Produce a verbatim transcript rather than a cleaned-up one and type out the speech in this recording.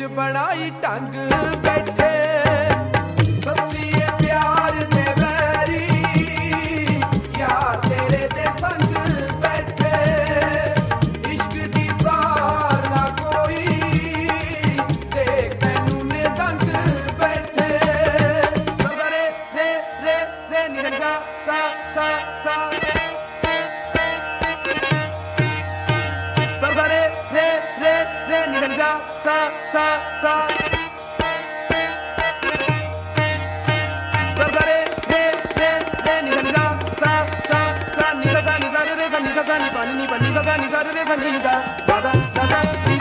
बनाई टंग बैठे सस्सी प्यार दे वैरी यार तेरे ते संग बैठे इश्क दी सार ना कोई देख तैनू ने दंग बैठे सदरे रे रे रे निरंगा सा सा सा सदरे रे रे रे निरंगा सा सा सा सदरे रे रे रे निरंगा सा सा सा निरंगा निरंगा रे रे सा निरंगा नि पानी नि पानी सा नि सा रे रे सा नि सा दादा दादा